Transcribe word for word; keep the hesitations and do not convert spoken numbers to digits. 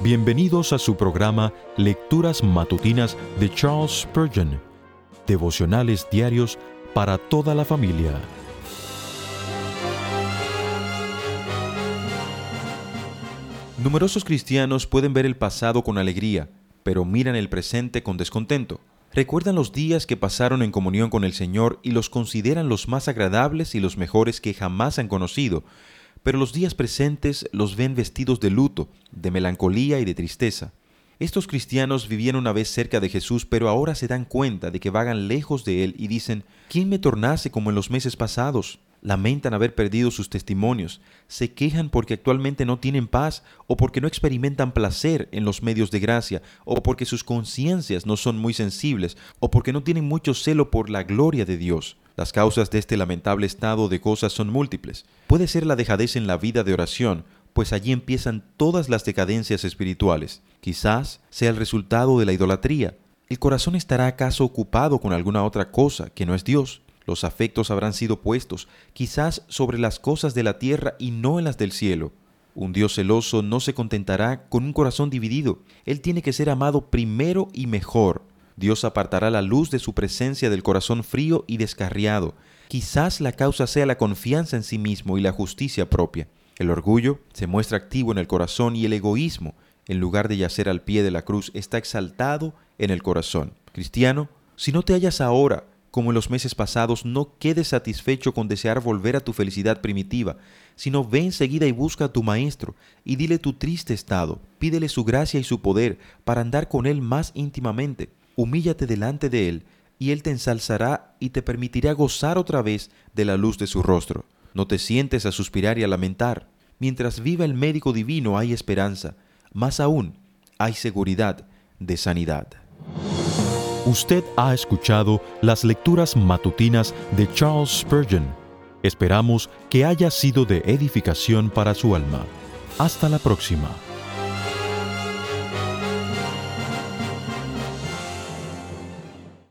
Bienvenidos a su programa Lecturas Matutinas de Charles Spurgeon, devocionales diarios para toda la familia. Numerosos cristianos pueden ver el pasado con alegría, pero miran el presente con descontento. Recuerdan los días que pasaron en comunión con el Señor y los consideran los más agradables y los mejores que jamás han conocido, pero los días presentes los ven vestidos de luto, de melancolía y de tristeza. Estos cristianos vivieron una vez cerca de Jesús, pero ahora se dan cuenta de que vagan lejos de Él y dicen: ¿quién me tornase como en los meses pasados? Lamentan haber perdido sus testimonios, se quejan porque actualmente no tienen paz, o porque no experimentan placer en los medios de gracia, o porque sus conciencias no son muy sensibles, o porque no tienen mucho celo por la gloria de Dios. Las causas de este lamentable estado de cosas son múltiples. Puede ser la dejadez en la vida de oración, pues allí empiezan todas las decadencias espirituales. Quizás sea el resultado de la idolatría. ¿El corazón estará acaso ocupado con alguna otra cosa que no es Dios? Los afectos habrán sido puestos, quizás sobre las cosas de la tierra y no en las del cielo. Un Dios celoso no se contentará con un corazón dividido. Él tiene que ser amado primero y mejor. Dios apartará la luz de su presencia del corazón frío y descarriado. Quizás la causa sea la confianza en sí mismo y la justicia propia. El orgullo se muestra activo en el corazón y el egoísmo, en lugar de yacer al pie de la cruz, está exaltado en el corazón. Cristiano, si no te hallas ahora como en los meses pasados, no quedes satisfecho con desear volver a tu felicidad primitiva, sino ve enseguida y busca a tu Maestro y dile tu triste estado. Pídele su gracia y su poder para andar con Él más íntimamente. Humíllate delante de Él, y Él te ensalzará y te permitirá gozar otra vez de la luz de su rostro. No te sientes a suspirar y a lamentar. Mientras viva el médico divino hay esperanza. Más aún, hay seguridad de sanidad. Usted ha escuchado las lecturas matutinas de Charles Spurgeon. Esperamos que haya sido de edificación para su alma. Hasta la próxima.